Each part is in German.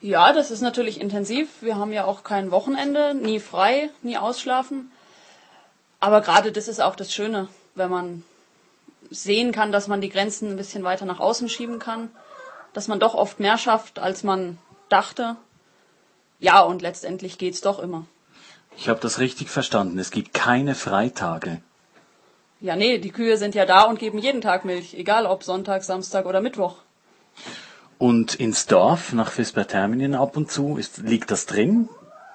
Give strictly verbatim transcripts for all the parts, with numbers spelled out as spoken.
Ja, das ist natürlich intensiv. Wir haben ja auch kein Wochenende, nie frei, nie ausschlafen. Aber gerade das ist auch das Schöne, wenn man sehen kann, dass man die Grenzen ein bisschen weiter nach außen schieben kann, dass man doch oft mehr schafft, als man dachte. Ja, und letztendlich geht's doch immer. Ich habe das richtig verstanden. Es gibt keine Freitage. Ja, nee, die Kühe sind ja da und geben jeden Tag Milch, egal ob Sonntag, Samstag oder Mittwoch. Und ins Dorf, nach Vesperterminen ab und zu, ist, liegt das drin?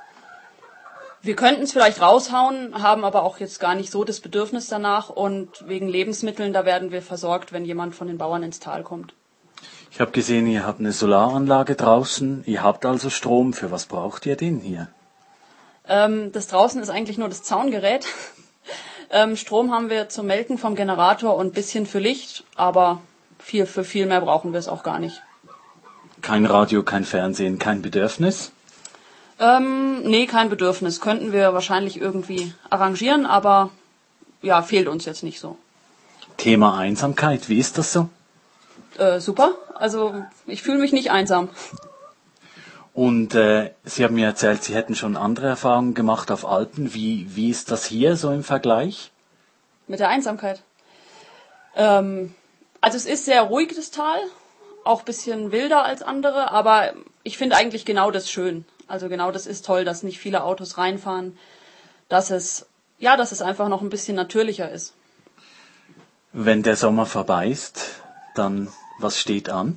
Wir könnten es vielleicht raushauen, haben aber auch jetzt gar nicht so das Bedürfnis danach. Und wegen Lebensmitteln, da werden wir versorgt, wenn jemand von den Bauern ins Tal kommt. Ich habe gesehen, ihr habt eine Solaranlage draußen. Ihr habt also Strom. Für was braucht ihr den hier? Ähm, das draußen ist eigentlich nur das Zaungerät. ähm, Strom haben wir zum Melken vom Generator und ein bisschen für Licht, aber viel, für viel mehr brauchen wir es auch gar nicht. Kein Radio, kein Fernsehen, kein Bedürfnis? Ähm, nee, kein Bedürfnis. Könnten wir wahrscheinlich irgendwie arrangieren, aber ja, fehlt uns jetzt nicht so. Thema Einsamkeit, wie ist das so? Äh, super. Also ich fühle mich nicht einsam. Und äh, Sie haben mir erzählt, Sie hätten schon andere Erfahrungen gemacht auf Alpen. Wie, wie ist das hier so im Vergleich? Mit der Einsamkeit. Ähm, also es ist sehr ruhig, das Tal. Auch ein bisschen wilder als andere, aber ich finde eigentlich genau das schön. Also genau das ist toll, dass nicht viele Autos reinfahren, dass es, ja, dass es einfach noch ein bisschen natürlicher ist. Wenn der Sommer vorbei ist, dann was steht an?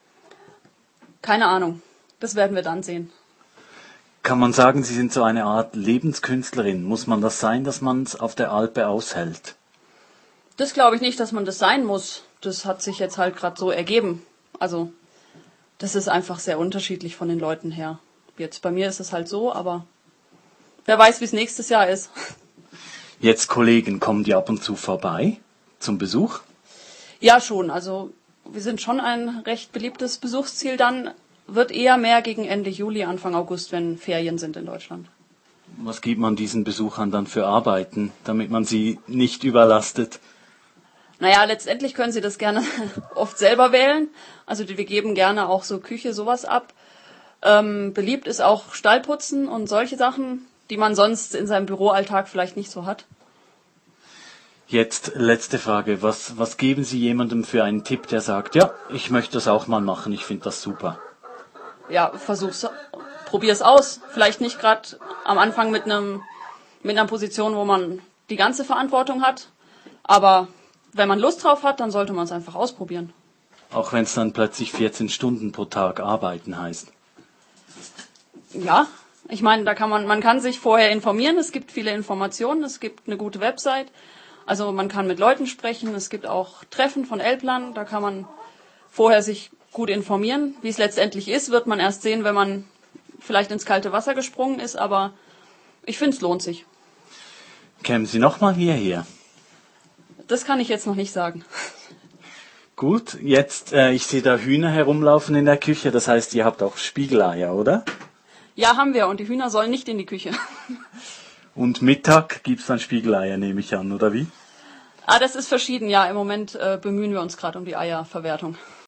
Keine Ahnung, das werden wir dann sehen. Kann man sagen, Sie sind so eine Art Lebenskünstlerin? Muss man das sein, dass man es auf der Alpe aushält? Das glaube ich nicht, dass man das sein muss. Das hat sich jetzt halt gerade so ergeben. Also das ist einfach sehr unterschiedlich von den Leuten her. Jetzt bei mir ist es halt so, aber wer weiß, wie es nächstes Jahr ist. Jetzt Kollegen, kommen die ab und zu vorbei zum Besuch? Ja, schon. Also wir sind schon ein recht beliebtes Besuchsziel. Dann wird eher mehr gegen Ende Juli, Anfang August, wenn Ferien sind in Deutschland. Was gibt man diesen Besuchern dann für Arbeiten, damit man sie nicht überlastet? Naja, letztendlich können sie das gerne oft selber wählen. Also wir geben gerne auch so Küche, sowas ab. Ähm, beliebt ist auch Stallputzen und solche Sachen, die man sonst in seinem Büroalltag vielleicht nicht so hat. Jetzt letzte Frage. Was, was geben Sie jemandem für einen Tipp, der sagt, ja, ich möchte das auch mal machen, ich finde das super? Ja, versuch's, probier's aus. Vielleicht nicht gerade am Anfang mit einem mit einer Position, wo man die ganze Verantwortung hat, aber wenn man Lust drauf hat, dann sollte man es einfach ausprobieren. Auch wenn es dann plötzlich vierzehn Stunden pro Tag arbeiten heißt. Ja, ich meine, da kann man, man kann sich vorher informieren. Es gibt viele Informationen, es gibt eine gute Website. Also man kann mit Leuten sprechen. Es gibt auch Treffen von Elblern. Da kann man vorher sich gut informieren. Wie es letztendlich ist, wird man erst sehen, wenn man vielleicht ins kalte Wasser gesprungen ist. Aber ich finde, es lohnt sich. Kämen Sie nochmal hierher? Das kann ich jetzt noch nicht sagen. Gut, jetzt, äh, ich sehe da Hühner herumlaufen in der Küche, das heißt, ihr habt auch Spiegeleier, oder? Ja, haben wir, und die Hühner sollen nicht in die Küche. Und Mittag gibt's dann Spiegeleier, nehme ich an, oder wie? Ah, das ist verschieden, ja. Im Moment äh, bemühen wir uns gerade um die Eierverwertung.